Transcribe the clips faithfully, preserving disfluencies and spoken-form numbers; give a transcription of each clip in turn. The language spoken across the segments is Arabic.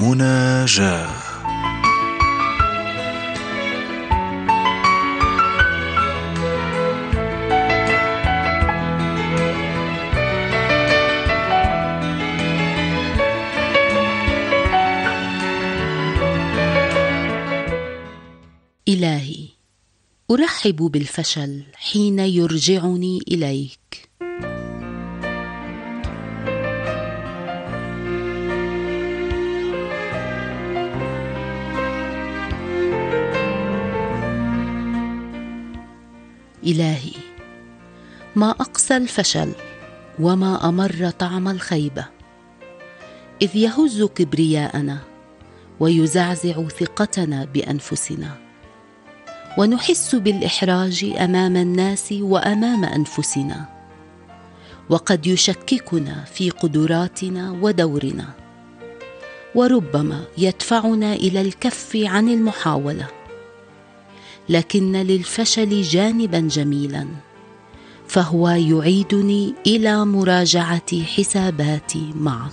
مناجاة. إلهي، أرحب بالفشل حين يرجعني إليك. إلهي، ما أقسى الفشل وما أمر طعم الخيبة، إذ يهز كبرياءنا ويزعزع ثقتنا بأنفسنا، ونحس بالإحراج أمام الناس وأمام أنفسنا، وقد يشككنا في قدراتنا ودورنا، وربما يدفعنا إلى الكف عن المحاولة. لكن للفشل جانبا جميلا، فهو يعيدني إلى مراجعة حساباتي معك.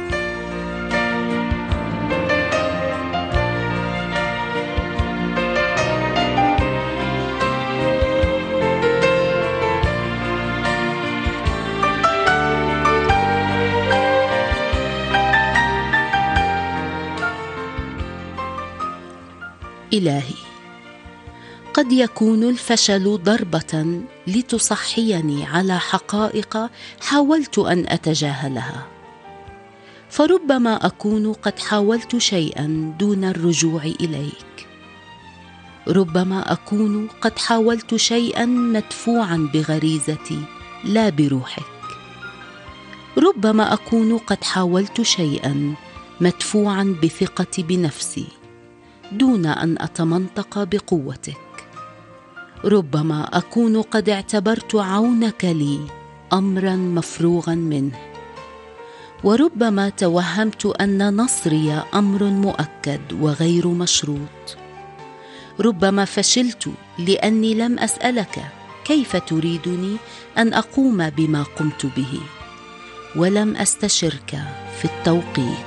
إلهي، قد يكون الفشل ضربة لتصحيني على حقائق حاولت أن أتجاهلها، فربما أكون قد حاولت شيئا دون الرجوع إليك، ربما أكون قد حاولت شيئا مدفوعا بغريزتي لا بروحك، ربما أكون قد حاولت شيئا مدفوعا بثقتي بنفسي دون أن أتمنطق بقوتك، ربما أكون قد اعتبرت عونك لي أمرا مفروغا منه، وربما توهمت أن نصري أمر مؤكد وغير مشروط، ربما فشلت لأني لم أسألك كيف تريدني أن أقوم بما قمت به، ولم أستشرك في التوقيت.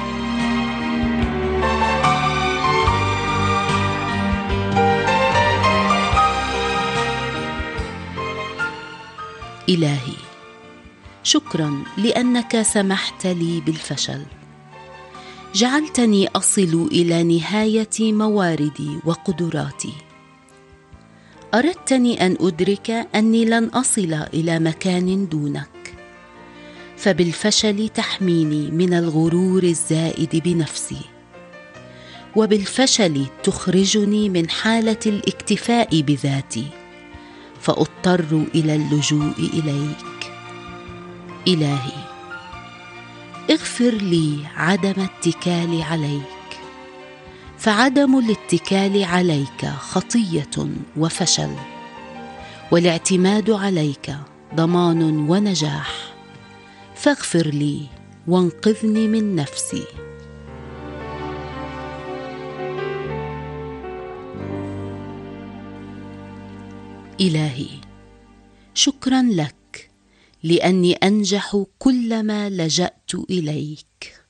إلهي، شكرا لأنك سمحت لي بالفشل، جعلتني أصل إلى نهاية مواردي وقدراتي، أردتني أن أدرك أني لن أصل إلى مكان دونك، فبالفشل تحميني من الغرور الزائد بنفسي، وبالفشل تخرجني من حالة الاكتفاء بذاتي، فأضطر إلى اللجوء إليك. إلهي، اغفر لي عدم اتكالي عليك، فعدم الاتكال عليك خطية وفشل، والاعتماد عليك ضمان ونجاح، فاغفر لي وانقذني من نفسي. إلهي، شكرا لك لأني أنجح كلما لجأت إليك.